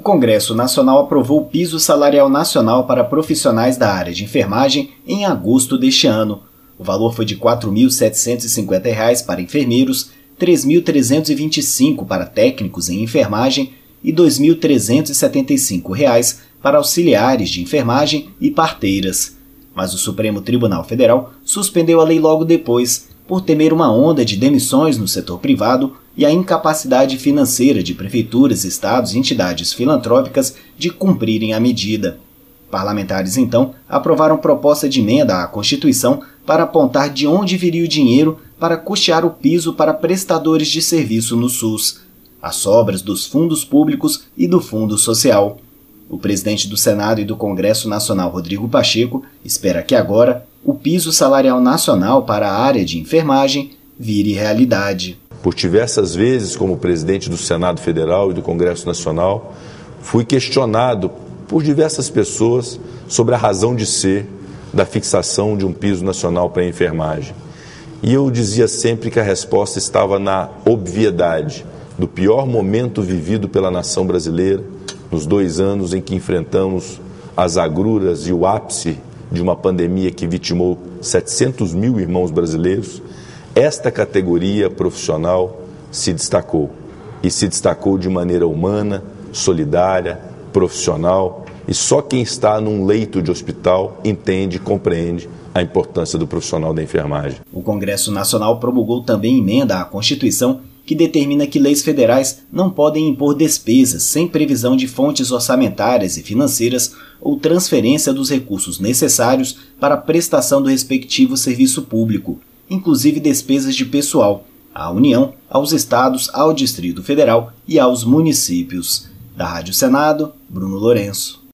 Congresso Nacional aprovou o piso salarial nacional para profissionais da área de enfermagem em agosto deste ano. O valor foi de R$ 4.750 para enfermeiros, R$ 3.325 para técnicos em enfermagem e R$ 2.375 para auxiliares de enfermagem e parteiras. Mas o Supremo Tribunal Federal suspendeu a lei logo depois, por temer uma onda de demissões no setor privado e a incapacidade financeira de prefeituras, estados e entidades filantrópicas de cumprirem a medida. Parlamentares, então, aprovaram proposta de emenda à Constituição para apontar de onde viria o dinheiro para custear o piso para prestadores de serviço no SUS, as sobras dos fundos públicos e do Fundo Social. O presidente do Senado e do Congresso Nacional, Rodrigo Pacheco, espera que agora o piso salarial nacional para a área de enfermagem vire realidade. Por diversas vezes, como presidente do Senado Federal e do Congresso Nacional, fui questionado por diversas pessoas sobre a razão de ser da fixação de um piso nacional para a enfermagem. E eu dizia sempre que a resposta estava na obviedade do pior momento vivido pela nação brasileira, nos 2 anos em que enfrentamos as agruras e o ápice de uma pandemia que vitimou 700 mil irmãos brasileiros. Esta categoria profissional se destacou, e se destacou de maneira humana, solidária, profissional, e só quem está num leito de hospital entende e compreende a importância do profissional da enfermagem. O Congresso Nacional promulgou também emenda à Constituição que determina que leis federais não podem impor despesas sem previsão de fontes orçamentárias e financeiras ou transferência dos recursos necessários para a prestação do respectivo serviço público, inclusive despesas de pessoal, à União, aos estados, ao Distrito Federal e aos municípios. Da Rádio Senado, Bruno Lourenço.